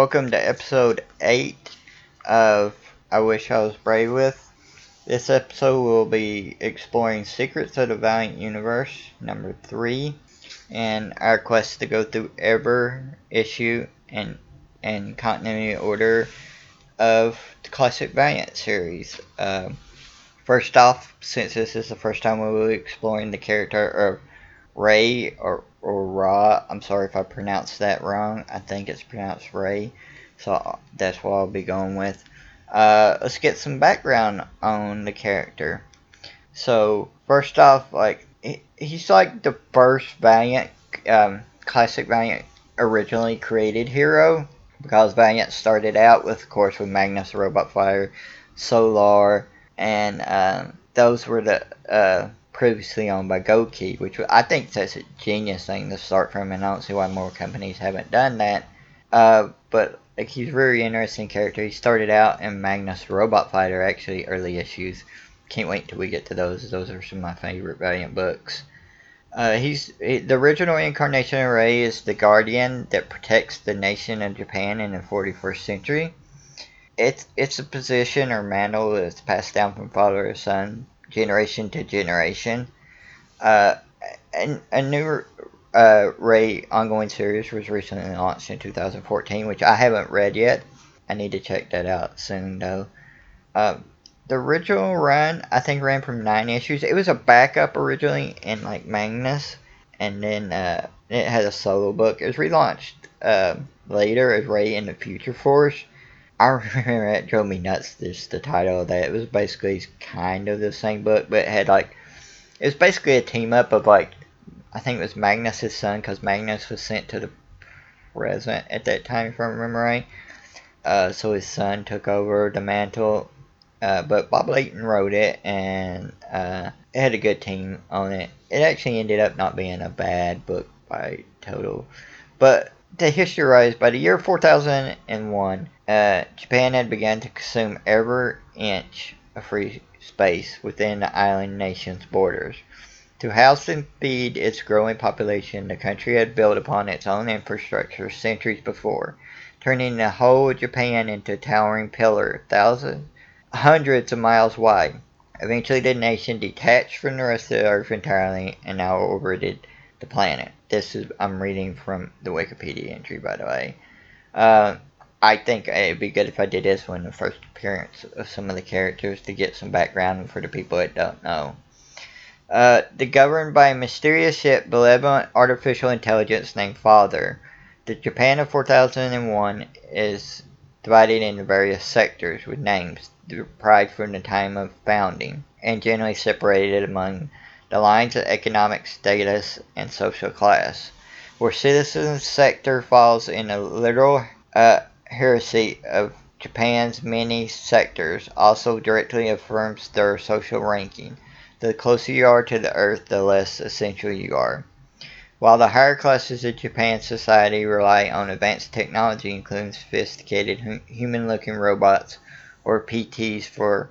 welcome to episode 8 of I Wish I Was Brave With. This episode will be exploring Secrets of the Valiant Universe, number 3, and our quest to go through every issue and continuity order of the classic Valiant series. First off, since this is the first time we will be exploring the character of Ray or Ra. I'm sorry if I pronounced that wrong. I think it's pronounced Ray. So that's what I'll be going with. Let's get some background on the character. So first off, he's like the first Valiant, classic Valiant originally created hero, because Valiant started out with, of course, with Magnus the Robot Fighter, Solar, and those were the previously owned by Gokey, which I think that's a genius thing to start from, and I don't see why more companies haven't done that. But he's a very interesting character. He started out in Magnus Robot Fighter, actually, early issues. Can't wait till we get to those. Those are some of my favorite Valiant books. The original incarnation of Ray is the guardian that protects the nation of Japan in the 41st century. It's a position or mantle that's passed down from father to son, generation to generation. And a new Ray ongoing series was recently launched in 2014, which I haven't read yet. I need to check that out soon, though. The original run, I think, ran from 9 issues. It was a backup originally in Magnus, and then it had a solo book. It was relaunched later as Ray in the Future Force. I remember it drove me nuts, the title of that. It was basically kind of the same book, but it was basically a team up of, I think it was Magnus' son, because Magnus was sent to the present at that time, if I remember right. So his son took over the mantle, but Bob Layton wrote it, and it had a good team on it. It actually ended up not being a bad book by total. But to history-wise, by the year 4001, Japan had begun to consume every inch of free space within the island nation's borders. To house and feed its growing population, the country had built upon its own infrastructure centuries before, turning the whole of Japan into a towering pillar, hundreds of miles wide. Eventually, the nation detached from the rest of the earth entirely and now orbited the planet. I'm reading from the Wikipedia entry, by the way. I think it'd be good if I did this one, the first appearance of some of the characters, to get some background for the people that don't know. They're governed by a mysterious yet benevolent artificial intelligence named Father. The Japan of 4001 is divided into various sectors with names derived from the time of founding, and generally separated among the lines of economic status and social class, where citizens sector falls in a literal hierarchy of Japan's many sectors, also directly affirms their social ranking. The closer you are to the earth, the less essential you are. While the higher classes of Japan's society rely on advanced technology, including sophisticated human-looking robots or PTs for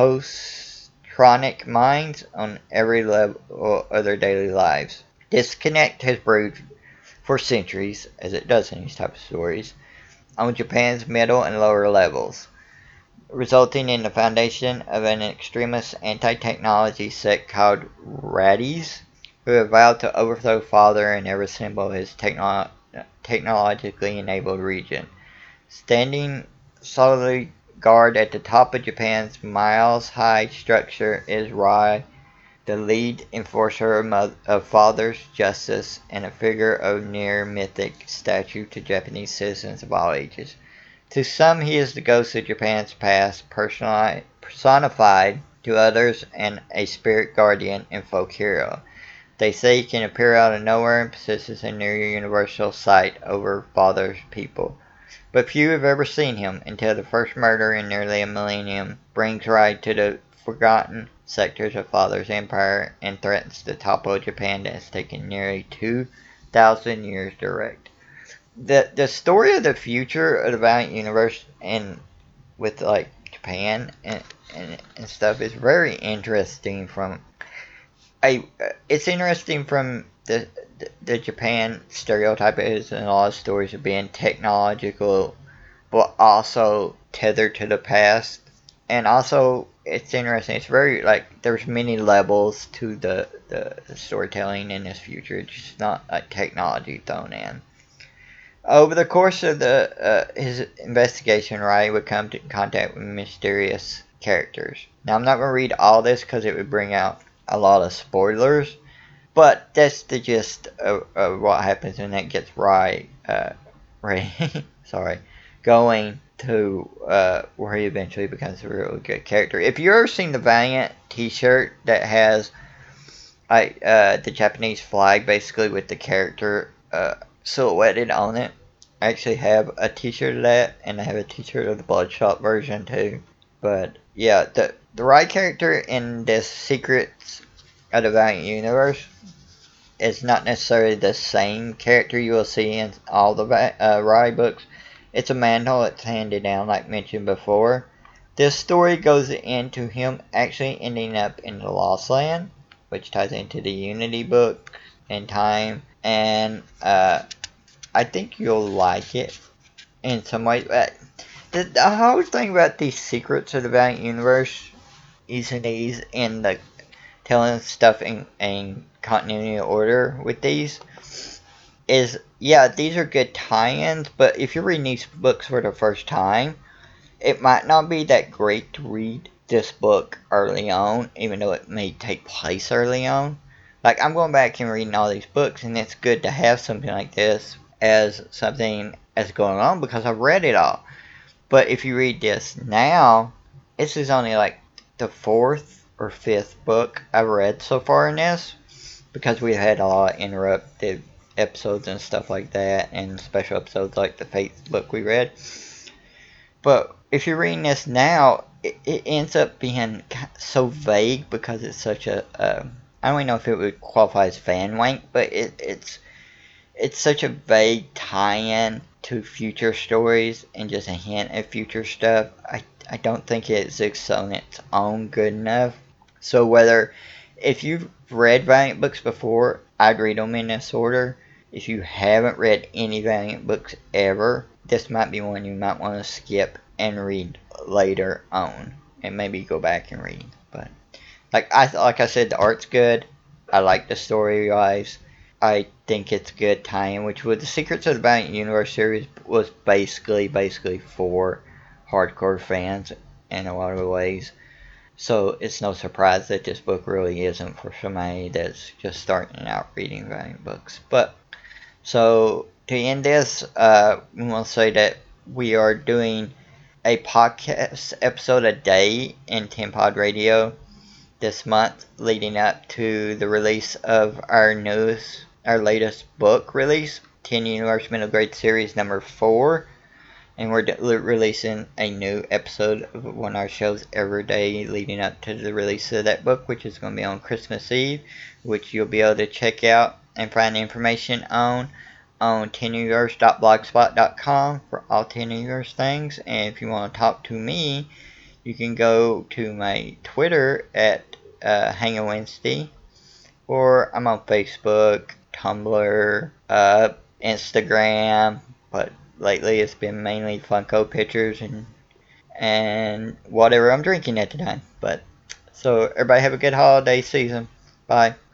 post-tronic minds on every level of their daily lives. Disconnect has brewed for centuries, as it does in these type of stories, on Japan's middle and lower levels, resulting in the foundation of an extremist anti-technology sect called Raddies, who have vowed to overthrow Father and every symbol of his technologically enabled region. Standing solidly guard at the top of Japan's miles-high structure is Rai, the lead enforcer of Father's justice and a figure of near-mythic stature to Japanese citizens of all ages. To some, he is the ghost of Japan's past, personified to others, and a spirit guardian and folk hero. They say he can appear out of nowhere and possesses a near universal sight over Father's people. But few have ever seen him until the first murder in nearly a millennium brings Rai to the forgotten sectors of Father's empire and threatens to topple Japan that has taken nearly 2,000 years to erect. The story of the future of the Valiant Universe and with Japan and stuff is very interesting it's interesting from the Japan stereotype is in a lot of stories of being technological but also tethered to the past. And also, it's interesting. It's very like there's many levels to the storytelling in this future. It's just not like technology thrown in. Over the course of his investigation, Riley would come to contact with mysterious characters. Now, I'm not going to read all this because it would bring out a lot of spoilers, but that's the gist of what happens when that gets Ray, sorry, going to where he eventually becomes a really good character. If you've ever seen the Valiant T-shirt that has the Japanese flag basically with the character silhouetted on it, I actually have a T-shirt of that, and I have a T-shirt of the Bloodshot version too. But yeah, the Rai character in this Secrets of the Valiant Universe is not necessarily the same character you will see in all the Rai books. It's a mantle that's handed down, like mentioned before. This story goes into him actually ending up in the Lost Land, which ties into the Unity book in time, and I think you'll like it in some ways. But the whole thing about these Secrets of the Valiant Universe is in the telling stuff in continuity order with these is, yeah, these are good tie-ins, but if you're reading these books for the first time, it might not be that great to read this book early on, even though it may take place early on. Like, I'm going back and reading all these books, and it's good to have something like this as something as going on because I've read it all. But if you read this now, this is only like the fourth or fifth book I've read so far in this, because we've had a lot of interrupted episodes and stuff like that, and special episodes like the Faith book we read. But if you're reading this now, it ends up being so vague because it's such a I don't even know if it would qualify as fan wank, but it's such a vague tie-in to future stories and just a hint at future stuff. I don't think it's on its own good enough. So if you've read Valiant books before, I'd read them in this order. If you haven't read any Valiant books ever, this might be one you might want to skip and read later on, and maybe go back and read. But like I said, the art's good. I like the story wise. I think it's good tie-in, which was the Secrets of the Valiant Universe series was basically for hardcore fans in a lot of ways. So it's no surprise that this book really isn't for somebody that's just starting out reading Valiant books. But so to end this, we want to say that we are doing a podcast episode a day in 10 Pod Radio this month, leading up to the release of our latest book release, 10 Universe Middle Grade Series number 4. And we're releasing a new episode of one of our shows every day leading up to the release of that book, which is going to be on Christmas Eve, which you'll be able to check out and find information on 10universe.blogspot.com for all 10 Universe things. And if you want to talk to me, you can go to my Twitter at Hang Wednesday, or I'm on Facebook, Tumblr, Instagram, but lately it's been mainly Funko pictures and whatever I'm drinking at the time. But so everybody have a good holiday season. Bye.